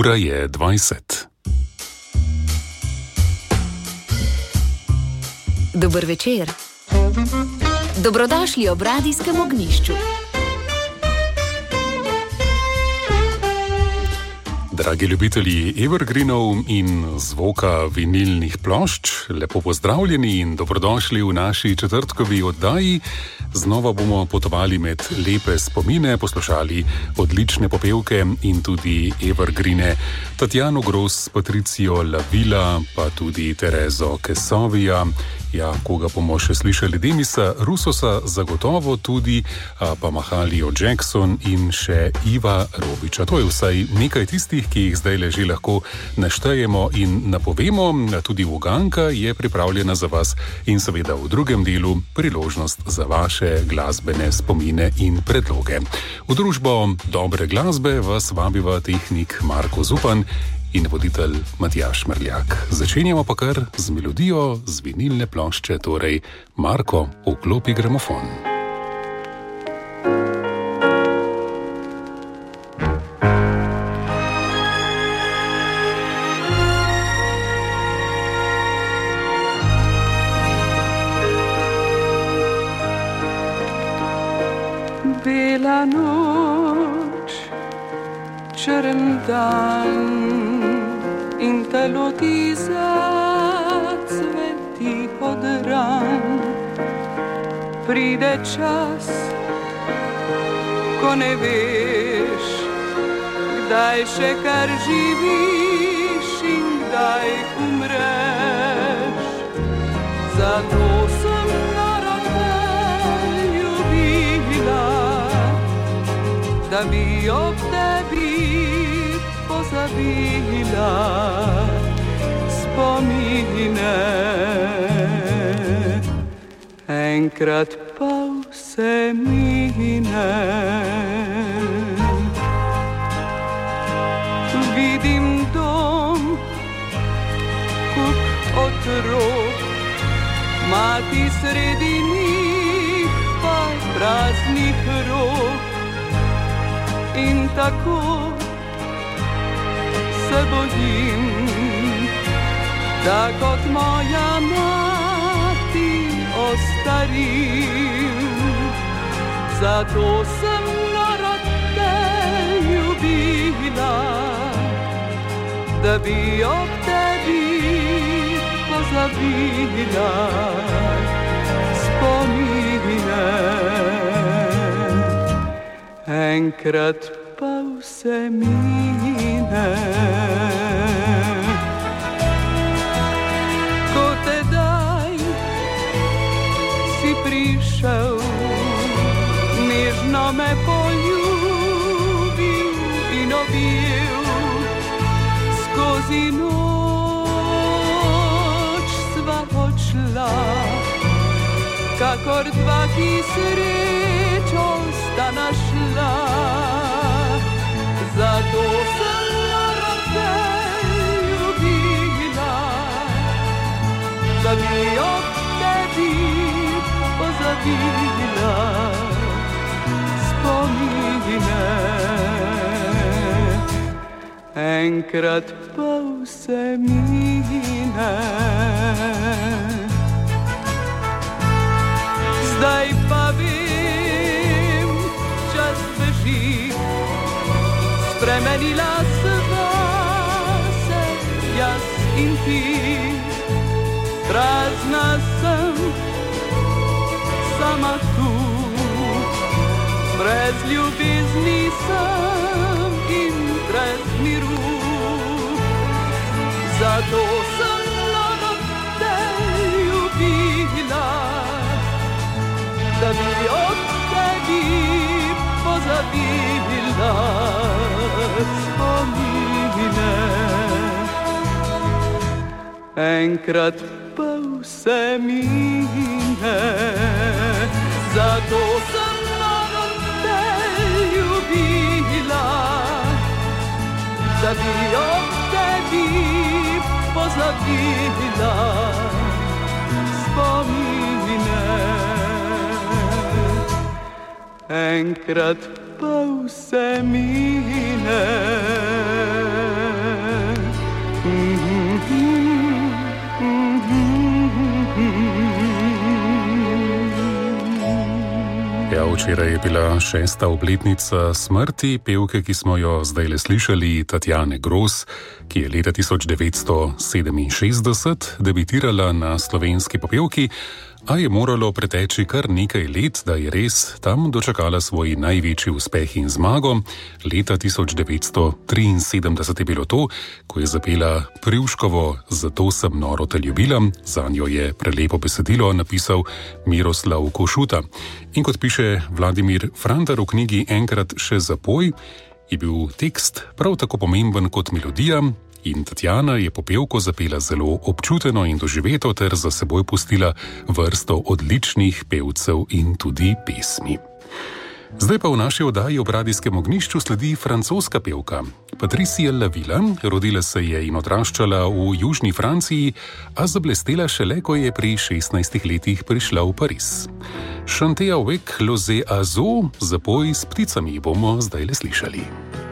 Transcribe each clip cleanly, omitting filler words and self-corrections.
Ura je 20. Dober večer. Dobrodošli ob radijskem ognjišču. Dragi ljubitelji evergreenov in zvoka vinilnih plošč, lepo pozdravljeni in dobrodošli v naši četrtkovi oddaji. Znova bomo potovali med lepe spomine, poslušali odlične popevke in tudi evergreene. Tatjano Gros, Patricijo Lavila, pa tudi Terezo Kesovija. Ja, koga bomo še slišali? Demisa Rusosa, zagotovo tudi, pa Mahalijo Jackson in še Iva Robiča. To je vsaj nekaj tistih, ki jih zdaj leži lahko naštejemo in napovemo. Tudi Uganka je pripravljena za vas in seveda v drugem delu priložnost za vaše glasbene spomine in predloge. V družbo dobre glasbe vas vabiva tehnik Marko Zupan in voditelj Matjaž Mrljak. Začenjamo pa kar z melodijo z vinilne plošče, torej Marko, vklopi gramofon. Bela noč, črn dan in telo ti zacveti od ran. Pride čas, ko ne veš, kdaj še kar živiš in kdaj umreš. Zato sem narode ljubila, da bi ob tebi pozabila spomine. Enkrat pa vse mine. Vidim dom, kup otrok, mati sredi njih pa praznih rok. In tako se bojim, da kot moja mati ostarim. Zato sem narode ljubila, da bi ob tebi pozabila spomine. Enkrat pa vse mine. Ko tedaj si prišel, nežno me poljubil in objel. Skozi noč sva odšla, kakor dva, ki srečo sta našla. Zato sem narode ljubila, da bi ob tebi pozabila spomine. Enkrat pa vse mine. Zdaj pa vem, čas beži, spremenila sva se jaz in ti. Prazna sem, sama tu, brez ljubezni sem in brez miru. Zato sem narode ljubila, da bi ob tebi pozabila spomine. Enkrat pa vse mine. Zato sem narode ljubila, da bi ob tebi pozabila spomine. Enkrat pa vse mine. Včeraj je bila 6. obletnica smrti pevke, ki smo jo zdaj le slišali, Tatjane Gros, ki je leta 1967 debitirala na Slovenski popevki, a je moralo preteči kar nekaj let, da je res tam dočakala svoj največji uspeh in zmago. Leta 1973 je bilo to, ko je zapela Privškovo Zato sem noro te ljubila, zanjo je prelepo besedilo napisal Miroslav Košuta. In kot piše Vladimir Frantar v knjigi Enkrat še zapoj, je bil tekst prav tako pomemben kot melodija, in Tatjana je popevko zapela zelo občuteno in doživeto ter za seboj pustila vrsto odličnih pevcev in tudi pesmi. Zdaj pa v naši oddaji ob radijskem ognjišču sledi francoska pevka. Patricia Lavila, rodila se je in odraščala v južni Franciji, a zablestela šele, ko je pri 16 letih prišla v Pariz. Chanter avec les oiseaux, zapoj s pticami, bomo zdaj le slišali.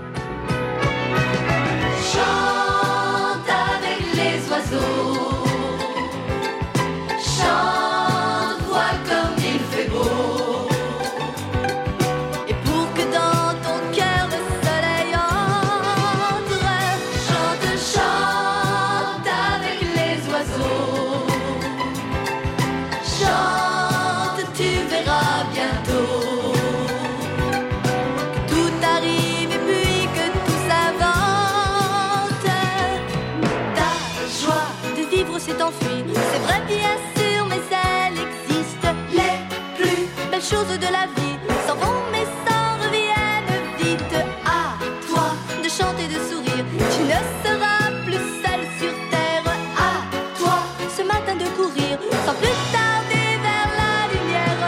C'est vrai bien sûr, mais elle existe. Les plus belles choses de la vie s'en vont mais s'en reviennent vite. À toi de chanter, de sourire, tu ne seras plus seule sur terre. À toi ce matin de courir sans plus tarder vers la lumière.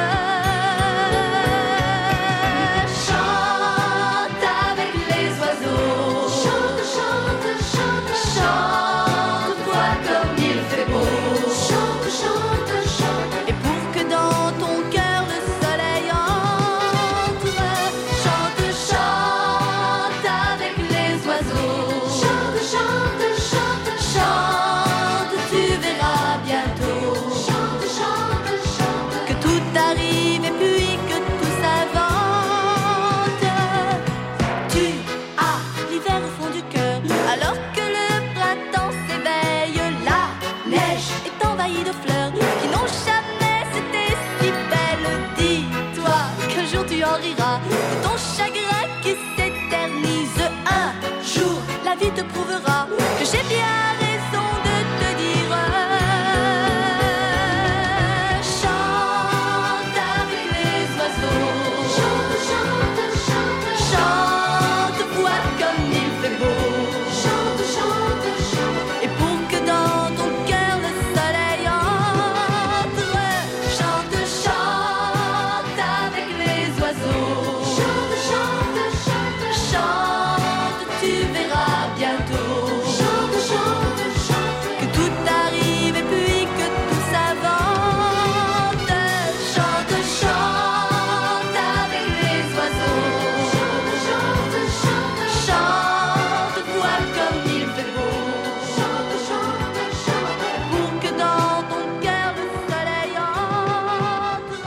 Chante avec les oiseaux. Chante, chante, chante, chante, vois comme il fait beau. Et pour que dans ton cœur le soleil entre, chante, chante avec les oiseaux. Chante, chante, chante, chante, tu verras bientôt. Chante, chante, chante, que tout arrive et puis que tout s'invente. Tu as l'hiver au fond du cœur, alors que le printemps s'éveille. La neige est envahie de fleurs qui n'ont jamais été si belles. Dis-toi qu'un jour tu en riras de ton chagrin qui s'éternise. Un jour la vie te prouvera que j'ai bien raison de te dire. Chante avec les oiseaux. Chante, chante, chante, chante, vois comme il fait beau. Chante, chante, chante, et pour que dans ton cœur le soleil entre, chante, chante avec les oiseaux. Chante, chante, chante, chante, tu verras bientôt. Chante, chante, chante, que tout arrive et puis que tout s'invente. Chante, chante avec les oiseaux. Chante, chante, chante, chante, vois comme il fait beau. Chante, chante, chante, pour que dans ton cœur le soleil entre.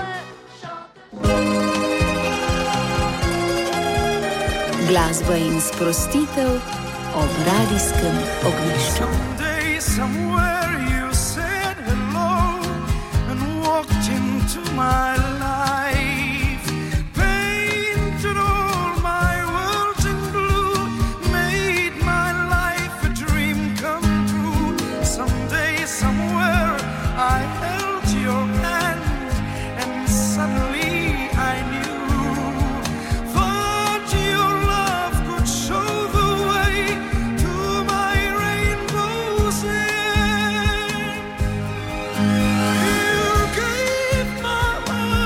Glasba in sprostitev ob radijskem ognjišču. Someday, somewhere you said hello and walked into my life, painted all my world in blue, made my life a dream come true. Someday, somewhere I held your hand and suddenly I knew, thought your love could show the way to my rainbow's end. You gave my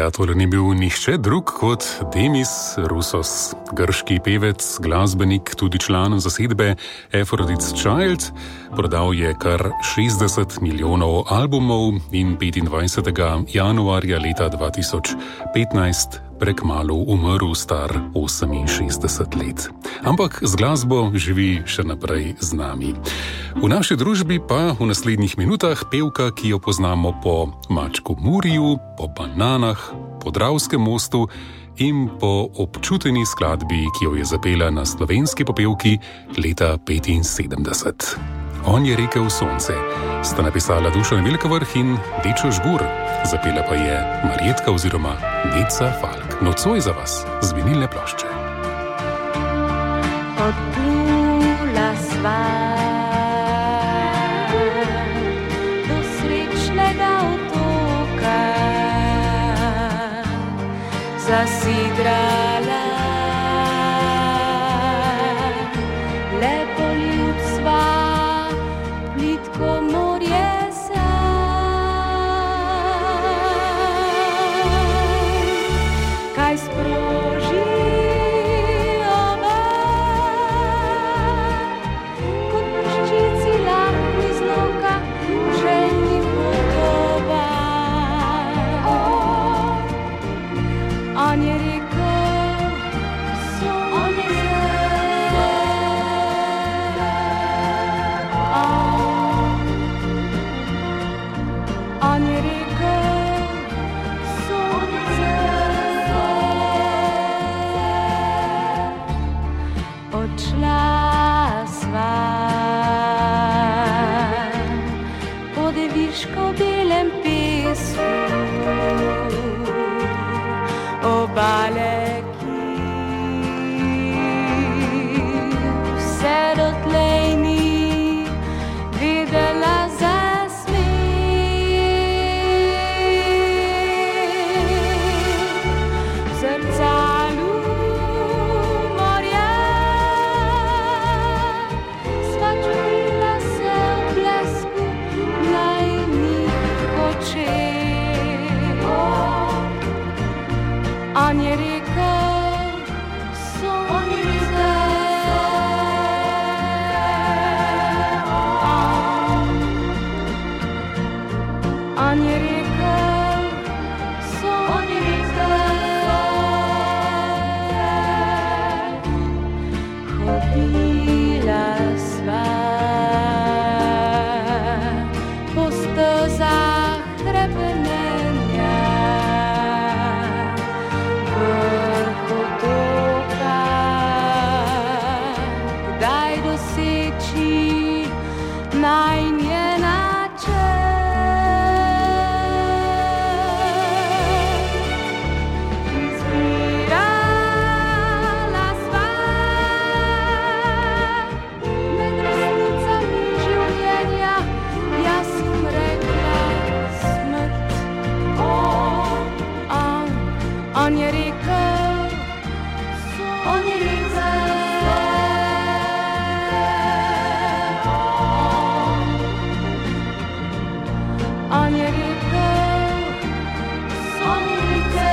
Ja, tole ni bil nihče drug kot Demis Roussos, grški pevec, glasbenik, tudi član zasedbe Aphrodite's Child. Prodal je kar 60 milijonov albumov in 25. januarja leta 2015 prekmalu umrl star 68 let. Ampak z glasbo živi še naprej z nami. V naši družbi pa v naslednjih minutah pevka, ki jo poznamo po Mačku Muriju, po Bananah, po Dravskem mostu in po občuteni skladbi, ki jo je zapela na Slovenski popevki leta 75. On je rekel sonce, sta napisala Dušan Vilkavrh in Dečo Žgur, zapela pa je Marjetka oziroma Neca Falk. Nocoj za vas z vinilne plošče. Odplula sva do srečnega otoka, zasidrala lepo ljudstva, plitko morje sa. Kaj sproži oba, kot peščici lahko iz loka željni podoba. On je rekel, sonce, on je rekel, sonce. Odšla sva po deviško belem pesku, obale, ki vse dotlej ni videla zasmeh. V zrcalu morja sva čutila se v blesku najnih očeh. On je rekel, sonce, on je rekel, sonce. Hodila sva po stezah hrepenenja, vrh otoka, kdaj doseči najin je načrt. Izbirala sva med resnicami življenja, jaz sem rekla smrt. On je rekel, on je on je rekel, sonce.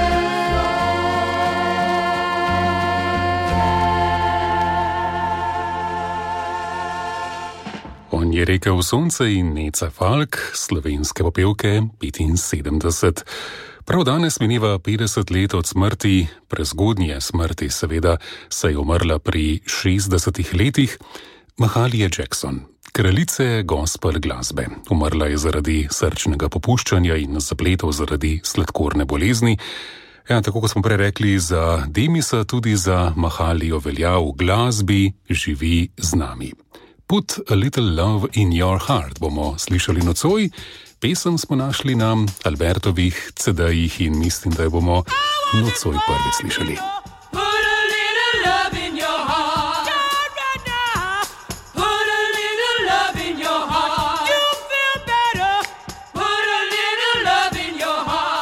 On je rekel sonce in Neca Falk, slovenske popevke 75. Prav danes mineva 50 let od smrti, prezgodnje smrti seveda, saj je umrla pri 60 letih, Mahalia Jackson, kraljice gospel glasbe. Umrla je zaradi srčnega popuščanja in zapletov zaradi sladkorne bolezni. Ja, tako kot smo prej rekli za Demisa, tudi za Mahalijo velja v glasbi živi z nami. Put a little love in your heart bomo slišali nocoj. Pesem smo našli na Albertovih CD-jih in mislim, da jo bomo nocoj prvi slišali. Put a little love in your heart. Start right now. Put a little love in your heart. You feel better. Put a little love in your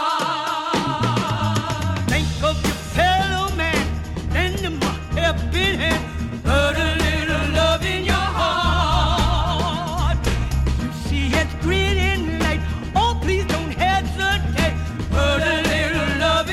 heart. Think of your fellow man, lend him a helping hand. Put a little love in your heart. You see it's green in light. Oh, please don't hesitate. Put a little love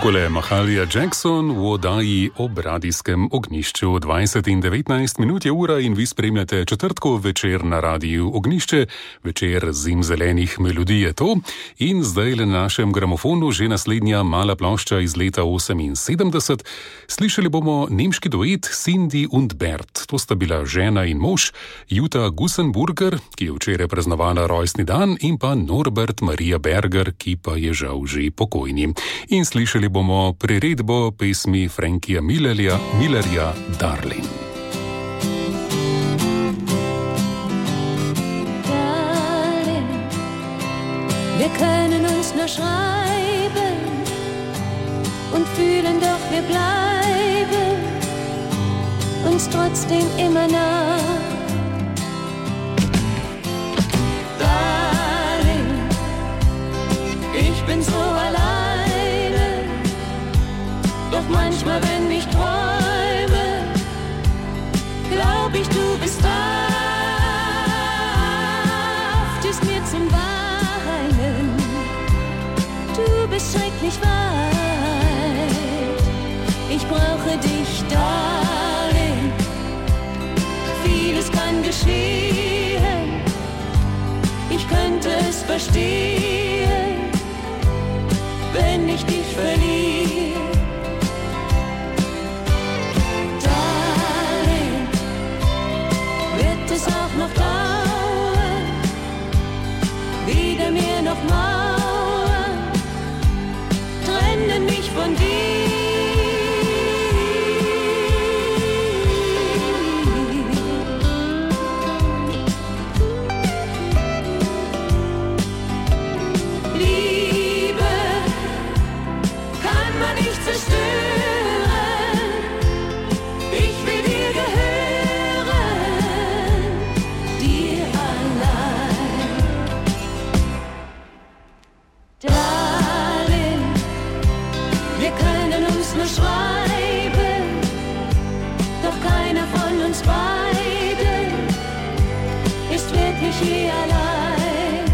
Takole Mahalia Jackson v oddaji ob radijskem ognjišču. 20 in 19 minut je ura in vi spremljate četrtkov večer na radiju Ognjišče. Večer zimzelenih melodij je to. In zdaj le na našem gramofonu že naslednja mala plošča iz leta 78. Slišali bomo nemški duet Cindy und Bert. To sta bila žena in mož, Jutta Gussenburger, ki je včeraj praznovala rojstni dan, in pa Norbert Maria Berger, ki pa je žal že pokojni. In slišali bomo priredbo pesmi Frankija Millerja Darling. Darling, wir können uns nur schreiben und fühlen, doch wir bleiben uns trotzdem immer nah. Darling, ich bin so alleine, doch manchmal, wenn ich träume, glaub ich, du bist da. Oft ist mir zum Weinen, du bist schrecklich weit. Ich brauche dich, Darling, vieles kann geschehen, ich könnte es verstehen, wenn ich dich verliere. Darling, wird es auch noch dauern, weder mir noch Mauern trennen mich von dir. Je allein.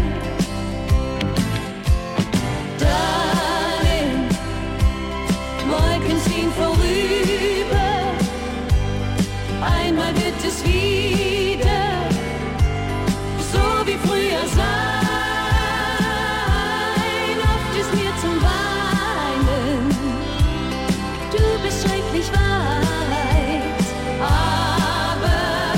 Darling, Wolken ziehen vorüber, einmal wird es wieder so wie früher sein. Oft ist mir zum Weinen, du bist schrecklich weit, aber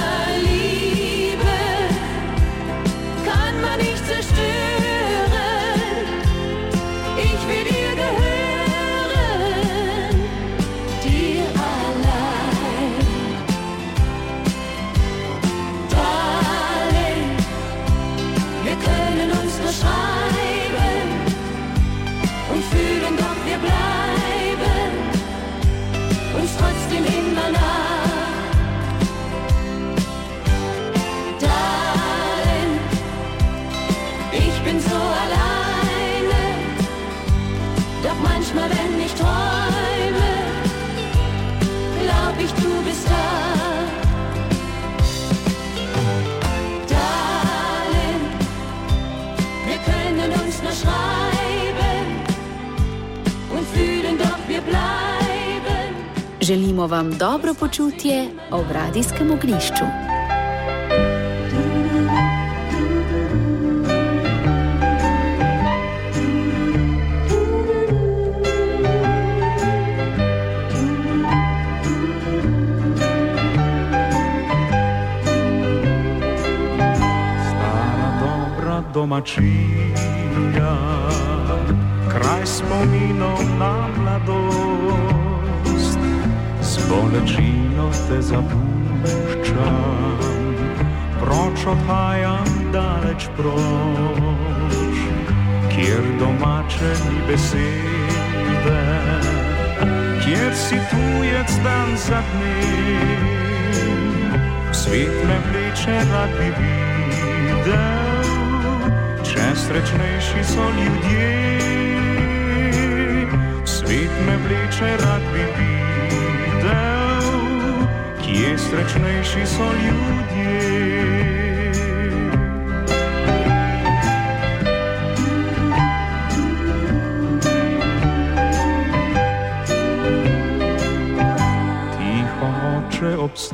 nicht zerstören, ich will dir gehören, dir allein. Darling, wir können uns nur schreiben und fühlen, doch wir bleiben uns trotzdem immer nah. So alleine, doch manchmal, wenn ich träume, glaub ich, du bist da. Darling, wir können uns nur schreiben und fühlen, doch wir bleiben. Želimo vam dobro počutje ob radijskem ognjišču. Domačija, kraj spominov na mladost, z bolečino te zapuščam, proč odhajam daleč proč, kjer domače ni besede, kjer si tujec dan za dnem, svet me vleče, rad bi videl. Srečnejši so ljudje, svet me vleče, rad bi videl, kje srečnejši so ljudje.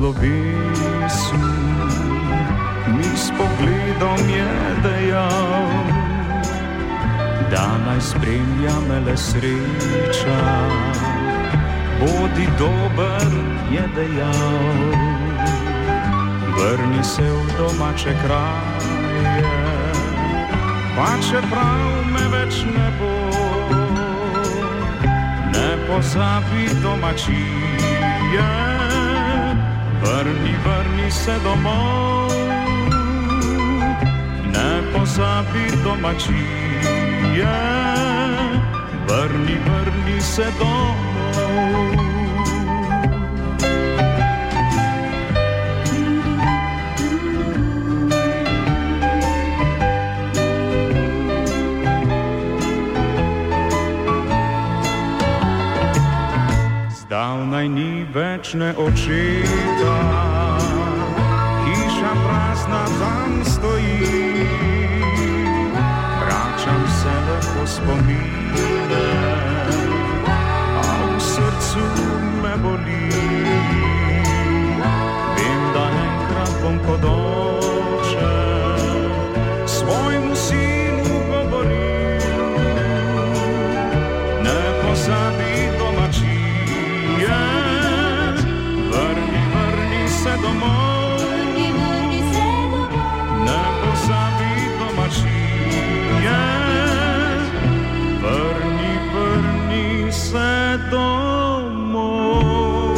slovesu mi s pogledom je dejal, da naj spremlja me le sreča. Bodi dober, je dejal, vrni se v domače kraje, pa čeprav me več ne bo, ne pozabi domačije, vrni se domov, ne pozabi domačije, vrni se domov. Zdavnaj ni več ne očeta, hiša prazna tam stoji, vračam se lepo spomine, a v srcu me boli. Vem, da enkrat bom kot oče svojemu sinu govoril, ne pozabi domačije, vrni se domov, ne pozabi domačije, vrni se domov.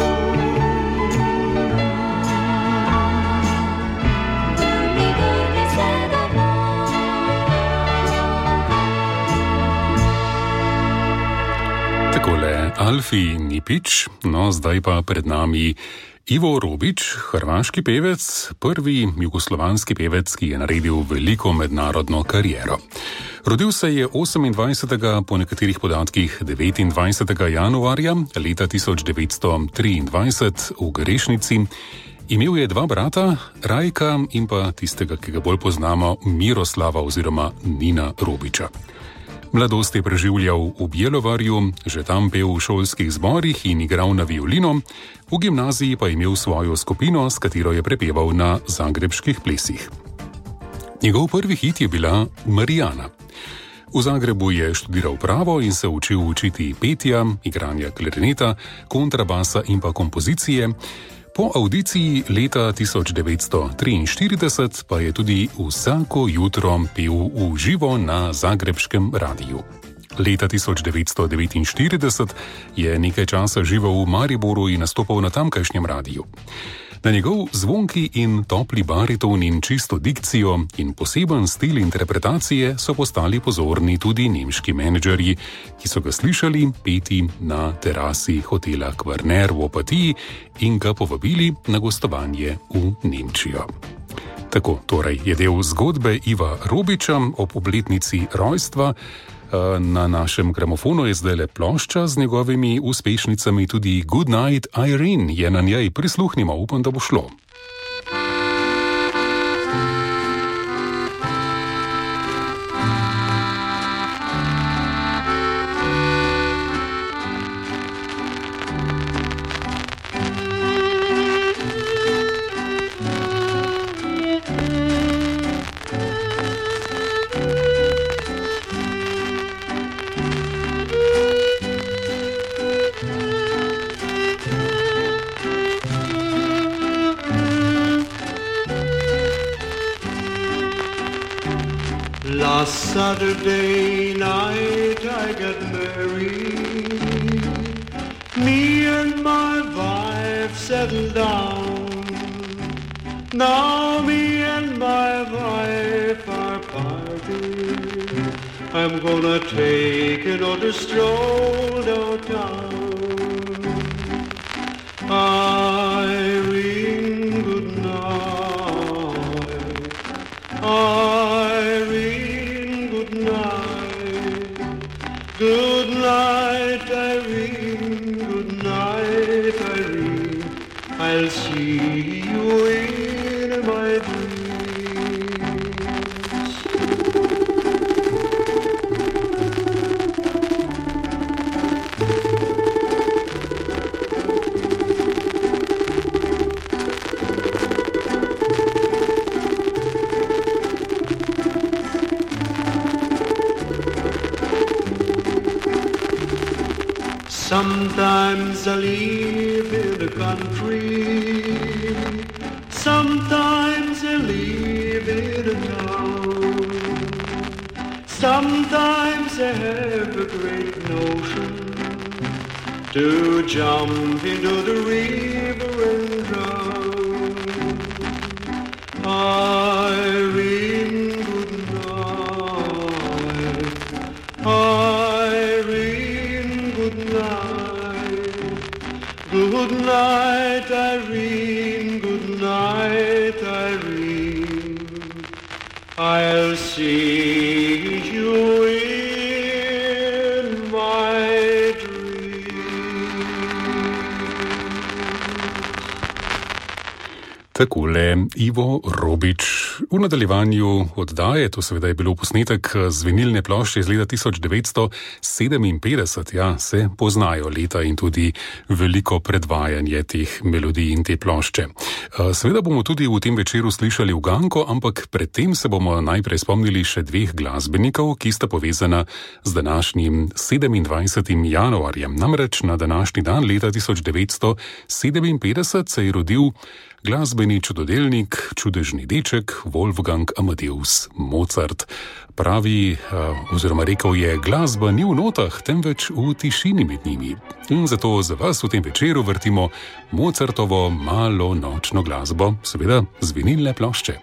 Takole Alfi Nipič, no zdaj pa pred nami Ivo Robič, hrvaški pevec, prvi jugoslovanski pevec, ki je naredil veliko mednarodno kariero. Rodil se je 28. po nekaterih podatkih 29. januarja leta 1923 v Grešnici. Imel je dva brata, Rajka in pa tistega, ki ga bolj poznamo, Miroslava oziroma Nina Robiča. Mladost je preživljal v Bjelovarju, že tam pel v šolskih zborih in igral na violino, v gimnaziji pa je imel svojo skupino, s katero je prepeval na zagrebških plesih. Njegov prvi hit je bila Marijana. V Zagrebu je študiral pravo in se učil učiti petja, igranja klarineta, kontrabasa in pa kompozicije. Po avdiciji leta 1943 pa je tudi vsako jutro pel v živo na zagrebškem radiju. Leta 1949 je nekaj časa živel v Mariboru in nastopal na tamkajšnjem radiju. Na njegov zvonki in topli bariton in čisto dikcijo in poseben stil interpretacije so postali pozorni tudi nemški menedžerji, ki so ga slišali peti na terasi hotela Kvarner v Opatiji in ga povabili na gostovanje v Nemčijo. Tako torej je del zgodbe Iva Robiča ob obletnici rojstva. Na našem gramofonu je zdaj le plošča z njegovimi uspešnicami, tudi Good Night Irene je na njej, prisluhnimo, upam, da bo šlo. Last Saturday night I got married. Me and my wife settled down. Now me and my wife are parted. I'm gonna take another stroll downtown. Irene, good night. Irene, good night. Good night, Irene. Good night, Irene. I'll see you in my dreams. Sometimes I live in the country, sometimes I live in a town. Sometimes I have a great notion to jump into the river and drown. Irene, good night. Irene, good night. Good night, Irene. Good night, Irene. I'll see you in my Takole Ivo Robič. V nadaljevanju oddaje, to seveda je bilo posnetek z vinilne plošče iz leta 1957, ja, se poznajo leta in tudi veliko predvajanje teh melodij in te plošče. Seveda bomo tudi v tem večeru slišali uganko, ampak predtem se bomo najprej spomnili še dveh glasbenikov, ki sta povezana z današnjim 27. januarjem. Namreč na današnji dan leta 1957 se je rodil glasbeni čudodelnik, čudežni deček Wolfgang Amadeus Mozart. Pravi, oziroma rekel je, glasba ni v notah, temveč v tišini med njimi. In zato za vas v tem večeru vrtimo Mozartovo malo nočno glasbo, seveda z vinilne plošče.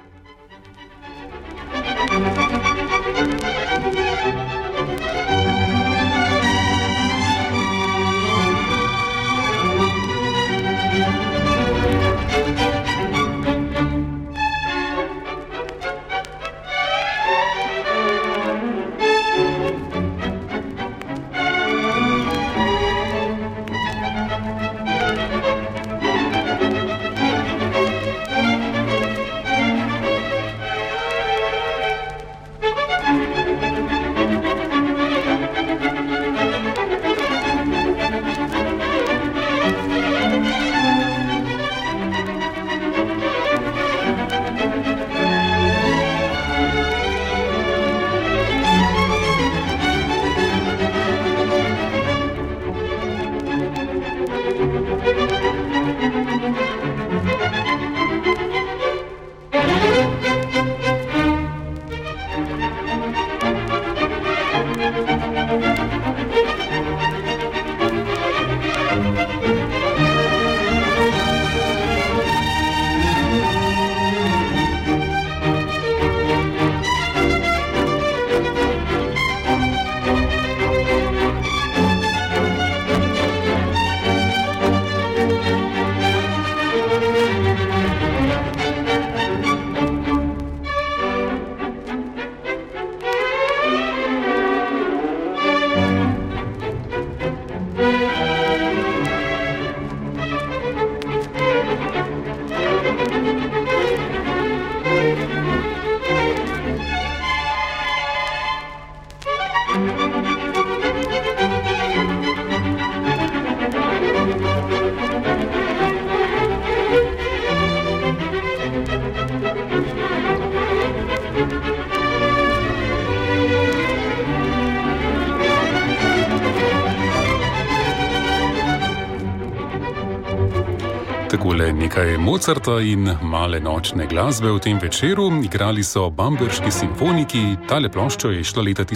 Takole nekaj Mozarta in male nočne glasbe v tem večeru. Igrali so Bamberški simfoniki, tale plošča je šla leta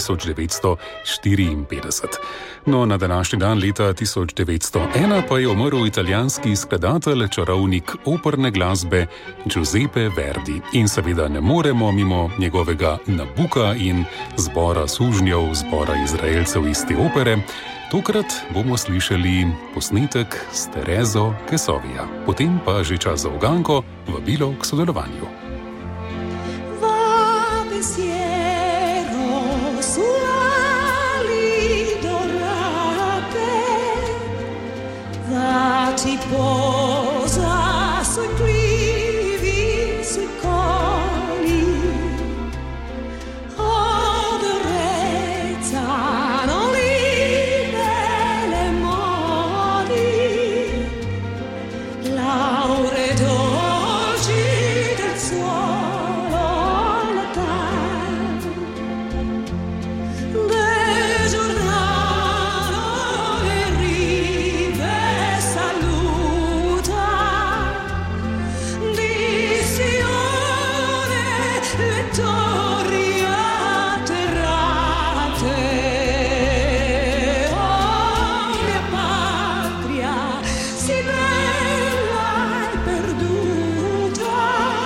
1954. No, na današnji dan leta 1901 pa je umrl italijanski skladatelj, čarovnik operne glasbe Giuseppe Verdi. In seveda ne moremo mimo njegovega Nabuka in zbora sužnjev, zbora Izraelcev iz te opere. Tokrat bomo slišali posnetek s Terezo Kesovija. Potem pa že čas za uganko, vabilo k sodelovanju. Dolci del suolo la vittoria terrate. Oh, mia patria, si bella e perduta,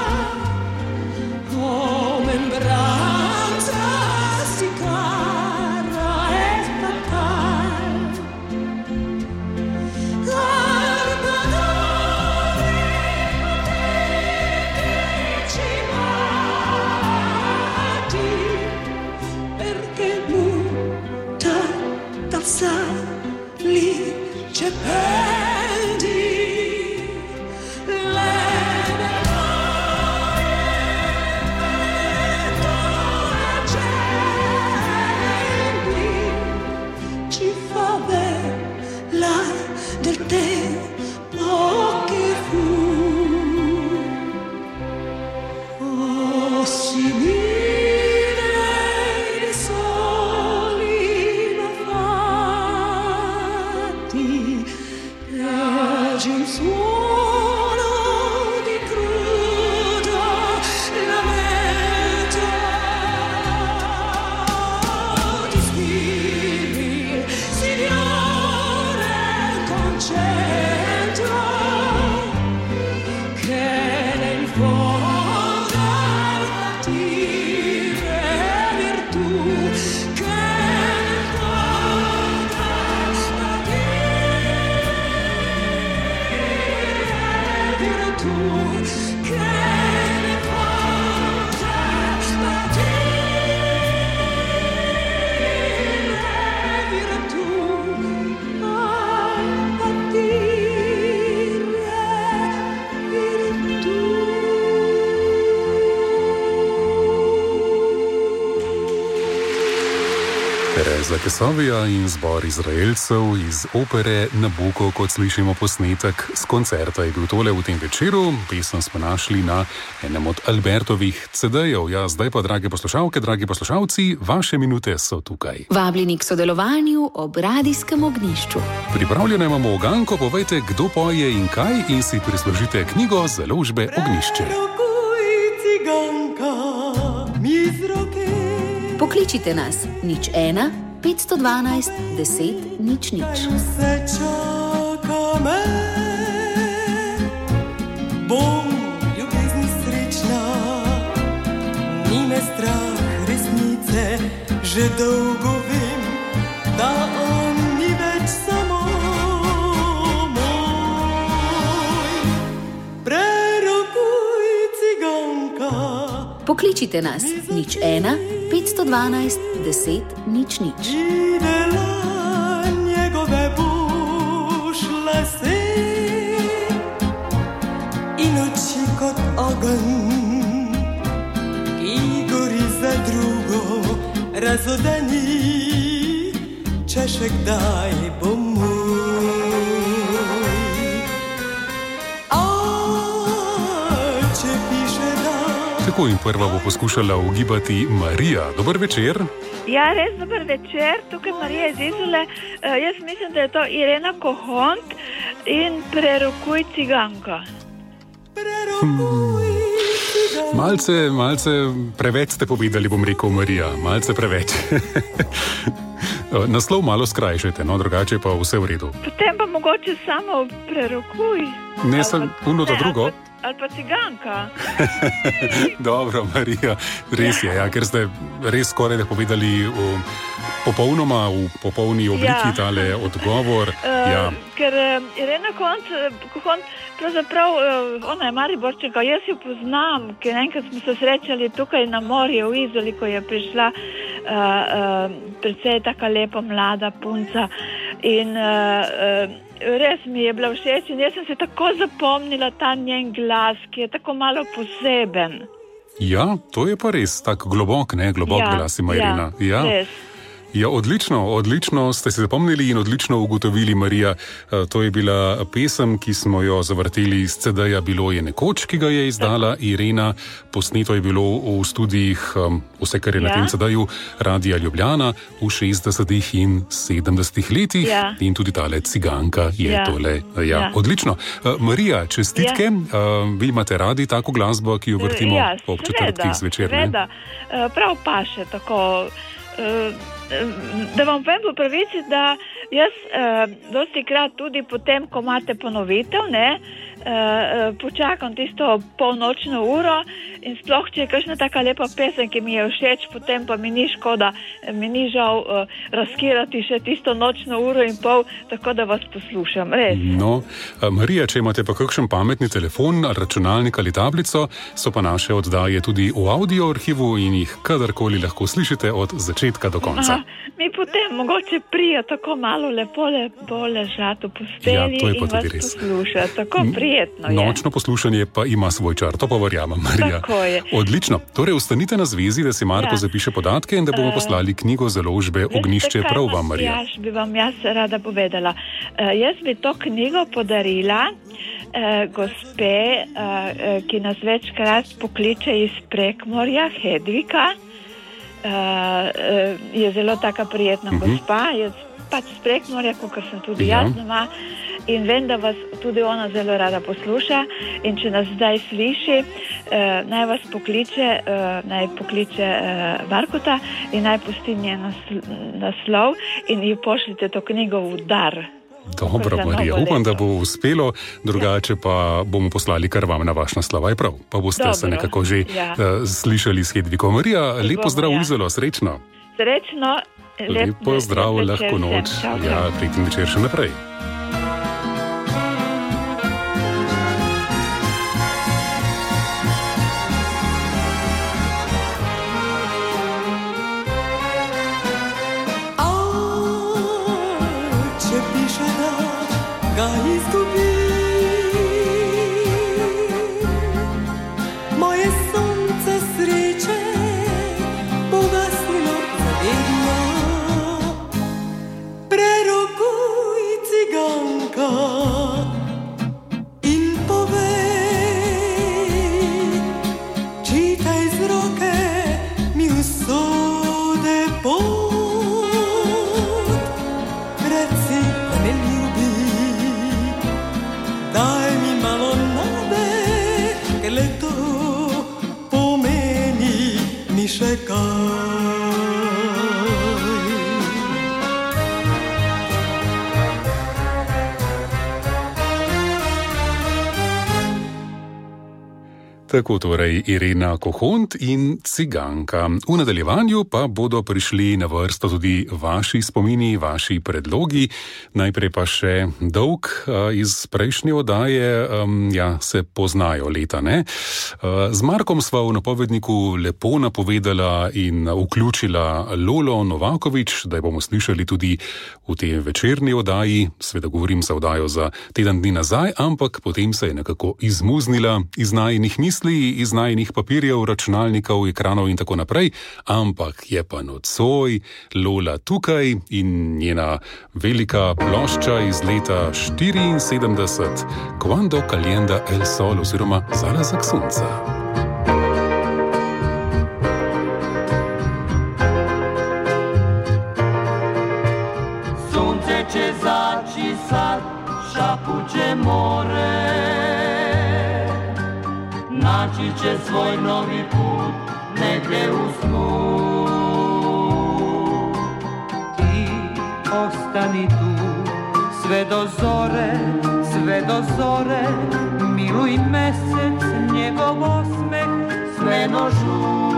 oh, membranza si cara e fatal. Perché muta dal sali c'è pendi le ci fa bella del tempo che fu. Oh, simile di soli fatti, leggi un suono di crudo lamento. Ti scrivi, Signore, concentro che nel fondo patire virtù, che nel fondo patire virtù, che nel fondo patire virtù, Tereza Kesavija in zbor Izraelcev iz opere Nabuko, kot slišimo posnetek z koncerta, je bil tole v tem večeru. Pesem smo našli na enem od Albertovih CD-jev. Ja, zdaj pa, drage poslušalke, dragi poslušalci, vaše minute so tukaj. Vabljeni k sodelovanju ob radijskem ognjišču. Pripravljeno imamo uganko, povejte, kdo poje in kaj, in si prislužite knjigo založbe Ognjišče. ciganka mi z roke. Pokličite nas 01 512 10 00. Se čaka me, bom ljubezni srečna, ni me strah resnice, že dolgo vem, da on ni več samo moj. Prerokuj, ciganka. Pokličite nas 01 512 10 00. Videla njegove bušle se in oči kot ogenj, ki gori za drugo, razodeni, če še kdaj bo moj. A če piše da. Tako in prva bo poskušala ugibati Marija. Dober večer. Ja, res dober večer, tukaj Marija iz Izole. Jaz mislim, da je to Irena Kohont in Prerokuj, ciganka. Malce preveč ste povedali, bom rekel, Marija. Malce preveč. Naslov malo skrajšajte, no, drugače pa vse v redu. Potem pa mogoče samo Prerokuj. Ne, sem uno to drugo. Ali pa ciganka. Dobro, Marija, res je, ja, ker ste res skoraj da povedali popolnoma v popolni obliki tale odgovor. Ja. Ker Irena Kohont, pravzaprav, ona je Mariborčanka, jaz jo poznam, ker enkrat smo se srečali tukaj na morju v Izoli, ko je prišla precej taka lepa mlada punca in res mi je bila všeč in jaz sem se tako zapomnila ta njen glas, ki je tako malo poseben. Ja, to je pa res tak globok, ne, globok glas ima Irena. Ja. Res. Ja, odlično ste se zapomnili in odlično ugotovili, Marija. To je bila pesem, ki smo jo zavrteli iz CD-ja Bilo je nekoč, ki ga je izdala Irena. Posneto je bilo v studijih, vse kar je na tem CD-ju, Radia Ljubljana v 60. in 70. letih. In tudi tale Ciganka je tole. Odlično. Marija, čestitke. Vi imate radi tako glasbo, ki jo vrtimo ob četrtkih zvečer? Seveda, prav paše tako. Da vam povem po pravici, da jaz dosti krat tudi potem, ko imate ponovitev, počakam tisto polnočno uro in sploh, če je kakšna taka lepa pesem, ki mi je všeč, potem pa mi ni škoda, mi ni žal razkirati še tisto nočno uro in pol, tako da vas poslušam, res. No, Marija, če imate pa kakšen pametni telefon, računalnik ali tablico, so pa naše oddaje tudi v audio arhivu in jih kadarkoli lahko slišite od začetka do konca. Mi potem mogoče prija tako malo lepo ležati v posteli in vas poslušati, tako prijetno je. Nočno poslušanje pa ima svoj čar, to pa verjamem, Marija. Tako je. Odlično. Torej, ostanite na zvezi, da si Marko zapiše podatke in da bomo poslali knjigo založbe Ognjišče prav vam, Marija. Bi vam jaz rada povedala. Jaz bi to knjigo podarila gospe, ki nas večkrat pokliče iz Prekmorja, Hedvika. Je zelo taka prijetna gospa, je pač z Prekmorja, kakor sem tudi jaz doma, in vem, da vas tudi ona zelo rada posluša in če nas zdaj sliši, naj vas pokliče Markota in naj pusti njen naslov in ji pošljite to knjigo v dar. Dobro, Marija, upam, da bo uspelo, drugače pa bomo poslali kar vam na vaš naslov, prav, pa boste se nekako že slišali s Hedviko. Marija, lepo zdrav v Izolo, srečno. Srečno. Lepo zdrav, lahko noč. Prijeten večer še naprej. Ga izgubi. Moje sonce sreče pogasnilo zavedno. Prerokuj, ciganka, in povej, čitaj z roke mi usode pot. Reci, da me ljubi. Daj mi malo nade, ker leto pomeni mi še kaj. Tako torej Irena Kohont in Ciganka. V nadaljevanju pa bodo prišli na vrsto tudi vaši spomini, vaši predlogi. Najprej pa še dolg iz prejšnje oddaje, se poznajo leta, ne? Z Markom sva v napovedniku lepo napovedala in vključila Lolo Novakovič, da jo bomo slišali tudi v tej večerni oddaji. Sveda govorim za oddajo za teden dni nazaj, ampak potem se je nekako izmuznila iz najinih misli, iz najinih papirjev, računalnikov, ekranov in tako naprej, ampak je pa nocoj Lola tukaj in njena velika plošča iz leta 74, Quando calienda el sol oziroma Zalazak sonca. Sunce će zaći sad, šapuće more, naći će svoj novi put negdje u snu. Ti ostani tu sve do zore, miluj mesec, njegov osmeh, sve nožu.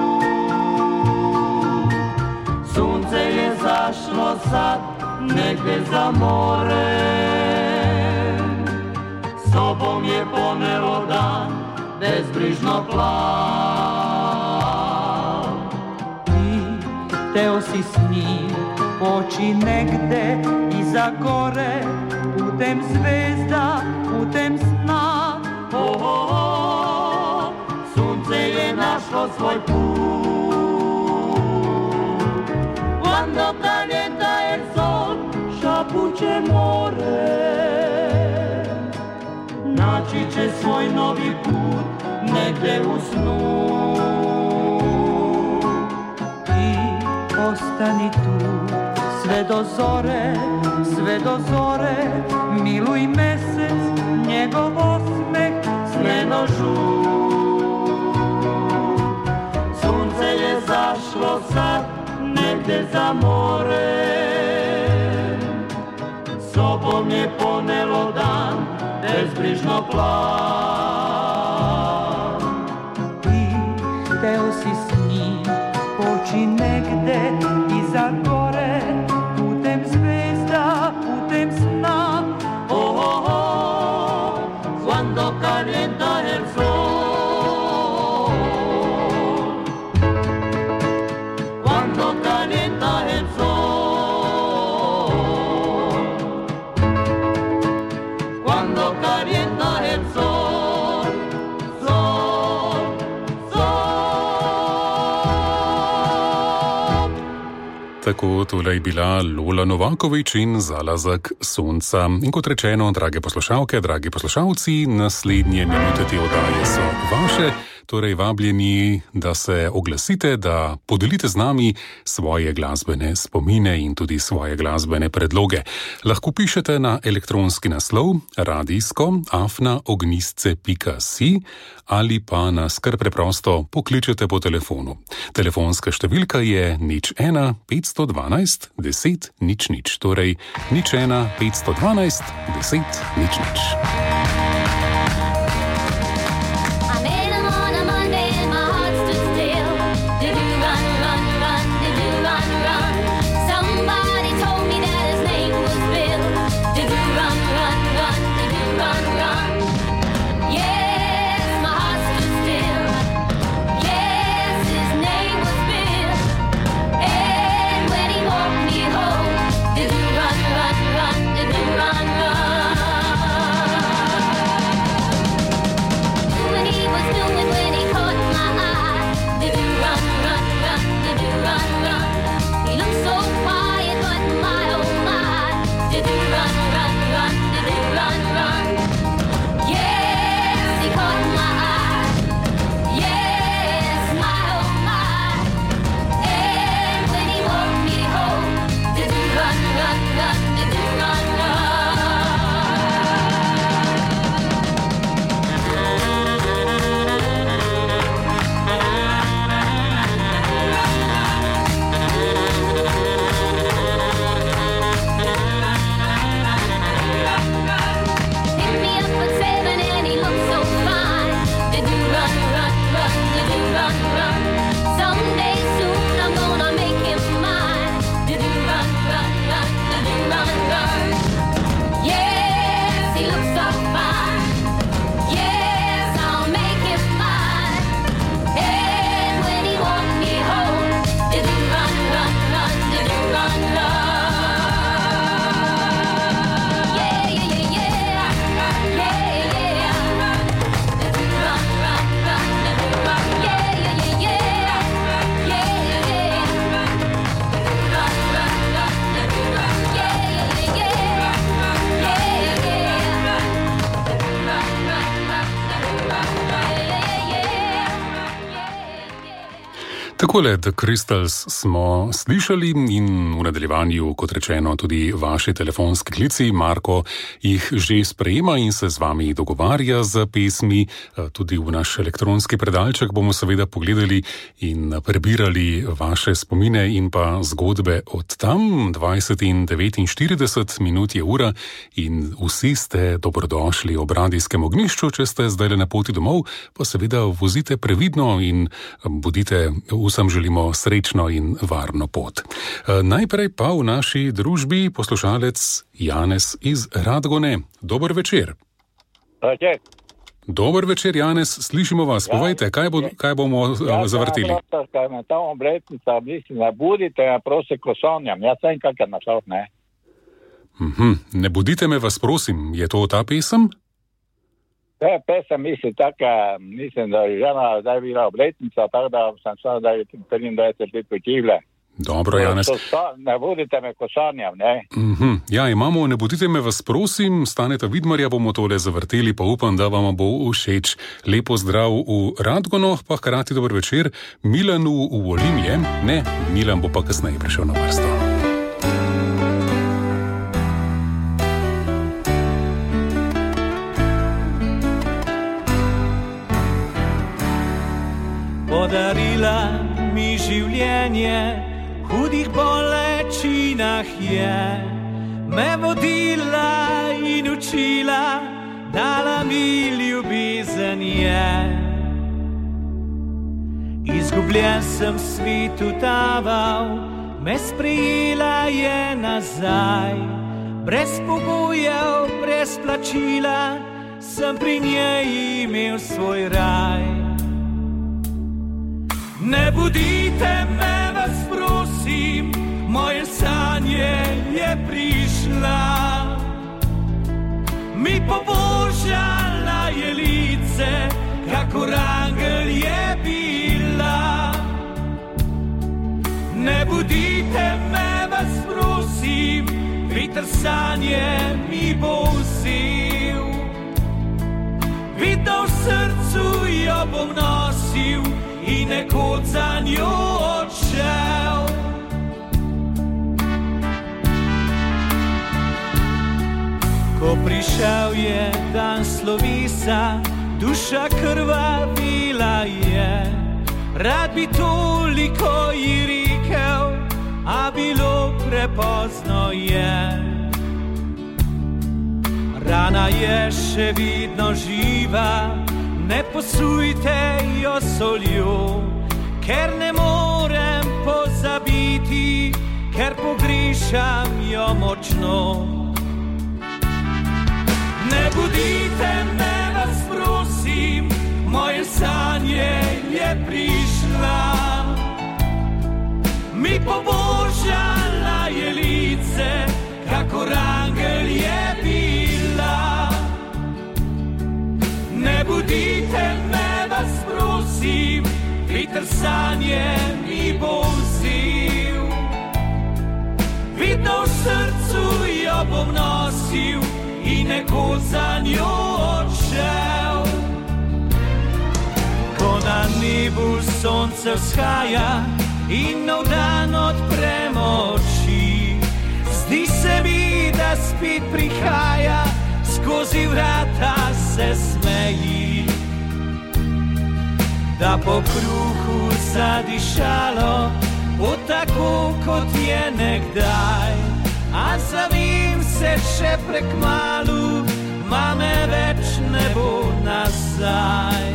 Sunce je zašlo sad negdje za more, sobom je ponelo dan, bezbrižno plav. Ti teo si s njim poći negde iza gore, putem zvezda, putem sna. Sunce je našlo svoj put. Quando će more. Naći će svoj novi put negde u snu. Ti ostani tu sve do zore, sve do zore. Miluj mesec, njegov osmeh, sneno žut. Sunce je zašlo sad negde za more. Sobom je ponelo dan, bezbrižno plan. Ti hteo si s njim poći negde iza gore, putem zvezda, putem sna. Oh, oh, oh, quando calienta el sol, quando calienta el sol, quando calienta el sol, sol, sol. Tako tole je bila Lola Novakovič in Zalazek sonca. In kot rečeno, drage poslušalke, dragi poslušalci, naslednje minute te oddaje so vaše. Torej vabljeni, da se oglasite, da podelite z nami svoje glasbene spomine in tudi svoje glasbene predloge. Lahko pišete na elektronski naslov radijsko@ognistce.si ali pa nas kar preprosto pokličete po telefonu. Telefonska številka je 01 512 10 00, torej 01 512 10 00. Takole, The Crystals smo slišali in v nadaljevanju, kot rečeno, tudi vaši telefonski klici. Marko jih že sprejema in se z vami dogovarja za pesmi. Tudi v naš elektronski predalček bomo seveda pogledali in prebirali vaše spomine in pa zgodbe od tam. 20 in 49 minut je ura in vsi ste dobrodošli ob radijskem ognjišču. Če ste zdaj na poti domov, pa seveda vozite previdno in bodite, vsem želimo srečno in varno pot. Najprej pa v naši družbi poslušalec Janez iz Radgone. Dober večer. Dober večer, Janez, slišimo vas. Povejte, kaj bomo zavrtili? Kaj me tam obletnica, mislim, ne budite, prosim, ko sonjam. Jaz sem kakaj našel, ne? Ne budite me, vas prosim. Je to ta pesem? Te pesem mislim taka, mislim, da je žena zdaj bila obletnica, tako da sem šel, da je 23 let počivle. Dobro, Janez. Ne budite me, ko sanjam, ne? Ja, imamo, ne budite me, vas prosim, Staneta Vidmarja bomo tole zavrteli, pa upam, da vam bo všeč. Lepo zdrav v Radgonoh, pa hkrati dober večer Milanu v Olimje. Ne, Milan bo pa kasneje prišel na vrsto. Podarila mi življenje, v hudih bolečinah je, me vodila in učila, dala mi ljubezen je. Izgubljen sem svitu taval, me sprejela je nazaj, brez pogojev, brez plačila, sem pri njej imel svoj raj. Ne budite me, vas prosim, moje sanje je prišla. Mi pobožala je lice, kakor angel je bila. Ne budite me, vas prosim, veter sanje mi bo vzel. Vidno v srcu jo bom nosil in nekoč za njo odšel. Ko prišel je dan slovesa, duša krvavila je. Rad bi toliko ji rekel, a bilo prepozno je. Rana je še vidno živa, ne posujte jo soljo, ker ne morem pozabiti, ker pogrešam jo močno. Ne budite me, vas prosim, moje sanje je prišla. Mi pobožala je lice, kakor angel je bila. Ne budite me, vas prosim, veter sanje mi bo vzel. Vidno v srcu jo bom nosil in nekoč za njo odšel. Ko na nebu sonce vzhaja in nov dan odpremo oči, zdi se mi, da spet prihaja, skozi vrata se smeji. Da po kruhu zadišalo, bo tako kot je nekdaj, a zavim se še prekmalu, mame več ne bo nazaj.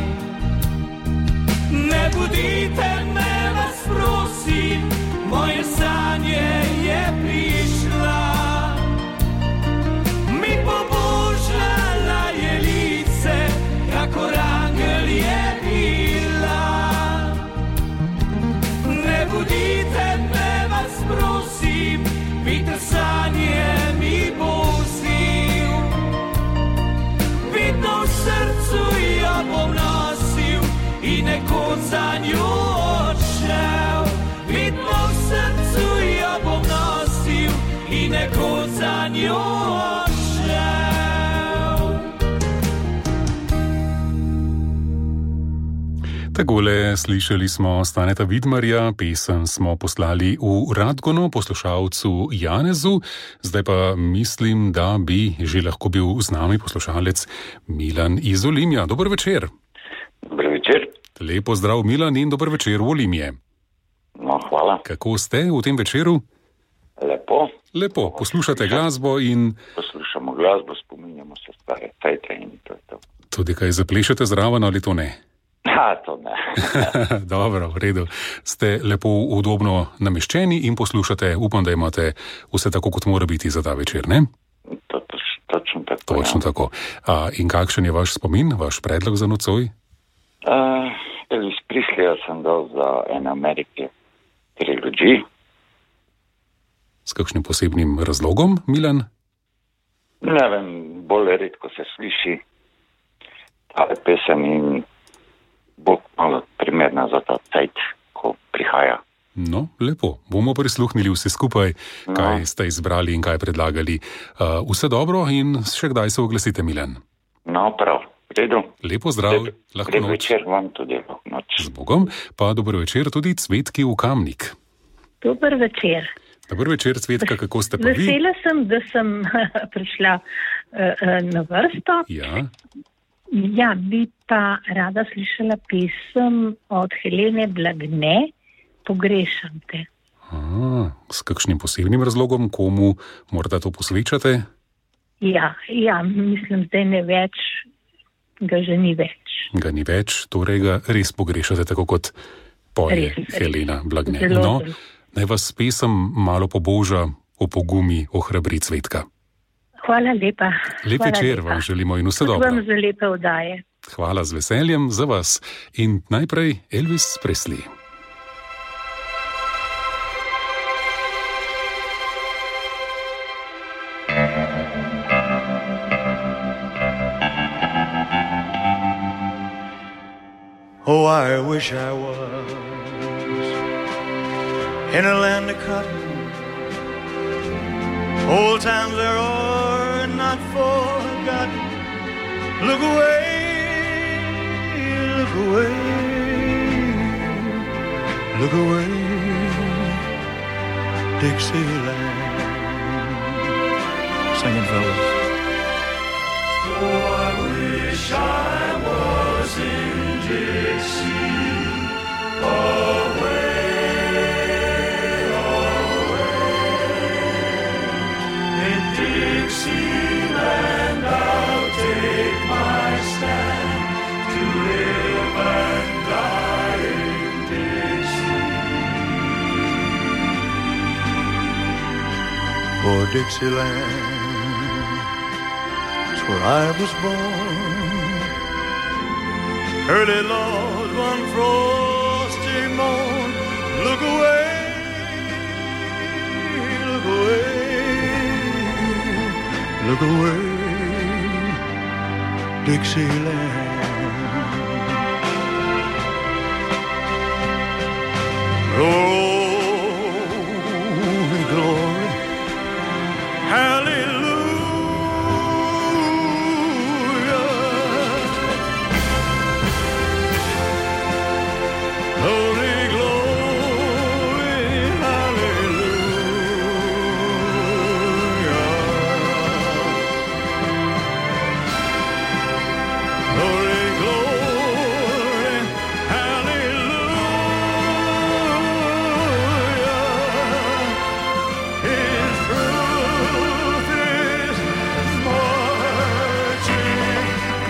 Ne budite me, vas prosim, moje sanje je prišla. Mi pobožala je lice, kakor angel je bila. Ne budite me, vas prosim, veter sanje mi bo vzel. Vidno v srcu jo bom nosil in nekoč za njo odšel. Vidno v srcu jo bom nosil in nekoč za njo odšel. Takole slišali smo Staneta Vidmarja, pesem smo poslali v Radgono poslušalcu Janezu, zdaj pa mislim, da bi že lahko bil z nami poslušalec Milan iz Olimja. Dober večer. Dober večer. Lepo zdrav Milan in dober večer v Olimje. No, hvala. Kako ste v tem večeru? Lepo. Lepo, poslušate glasbo in... Poslušamo glasbo, spominjamo se stare cajte in to je to. Tudi kaj zaplešete zraven ali to ne? To ne. Dobro, v redu. Ste lepo udobno nameščeni in poslušate, upam, da imate vse tako, kot mora biti za ta večer, ne? Točno tako. Točno tako. In kakšen je vaš spomin, vaš predlog za nocoj? Elvis Presleyja sem dal za En Amerike Trilogy. S kakšnim posebnim razlogom, Milan? Ne vem, bolj redko se sliši ta pesem in bo malo primerna za ta cajt, ko prihaja. No, lepo. Bomo prisluhnili vse skupaj, kaj ste izbrali in kaj predlagali. Vse dobro in še kdaj se oglasite, Milan? No, prav. Redu. Lepo zdrav, lahko Lep noč. večer vam tudi, lahko noč. Z Bogom, pa dober večer tudi Cvetki v Kamnik. Dober večer. Dober večer, Cvetka, kako ste pa vi? Vesela sem, da sem prišla na vrsto. Ja. Ja, bi pa rada slišala pesem od Helene Blagne, Pogrešam te. S kakšnim posebnim razlogom, komu morda to posvečate? Ja, mislim, zdaj ne več, ga že ni več. Ga ni več, torej ga res pogrešate, tako kot poje Helena Blagne. No, naj vas pesem malo poboža, opogumi, ohrabri, Cvetka. Hvala lepa. Lep večer vam želimo in vse dobro. Vam za lepe vdaje. Hvala z veseljem za vas. In najprej Elvis Presley. Oh, I wish I was in a land of cotton. Old times there are not forgotten. Look away, look away, look away, Dixieland. Sing it, fellas. Oh, I wish I was in Dixie, away, away. In Dixieland I'll take my stand to live and die in Dixie. For Dixieland's where I was born. Early Lord, one frosty morn. Look away, look away, look away, Dixieland. Glory, glory, hallelujah. Glory, glory, hallelujah. Glory, glory, hallelujah. His truth is marching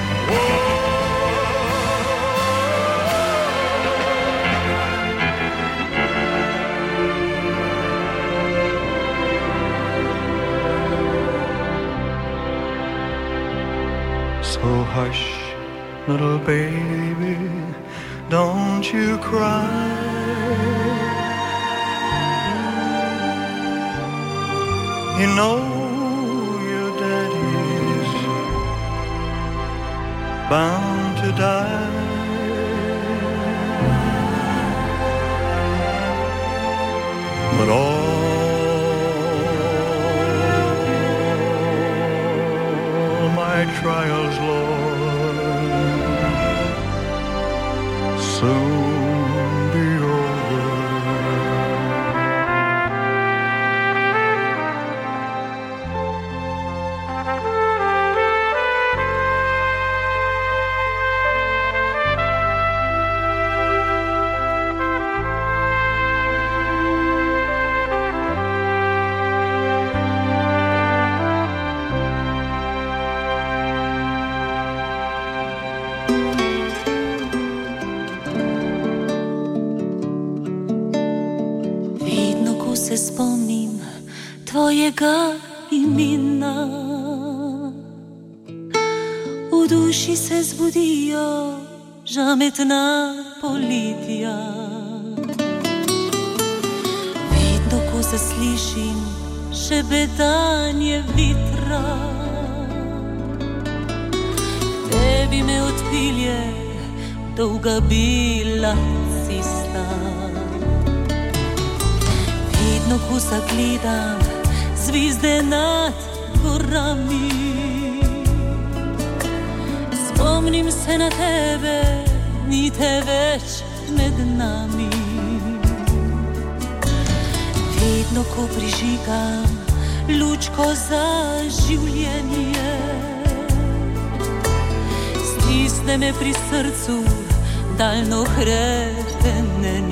So hush, little baby, don't you cry. You know your daddy's bound to die. But all my trials, Lord, soon be over. Se spomnim tvojega imena, v duši se zbudijo žametna politja. Vedno, ko zaslišim šebetanje vitra, tebi me odpilje dolga bila cesta. Vedno, ko zagledam zvizde nad gorami, spomnim se na tebe, ni te več med nami. Vedno, ko prižigam lučko za življenje, stisne me pri srcu daljno hrepenenje.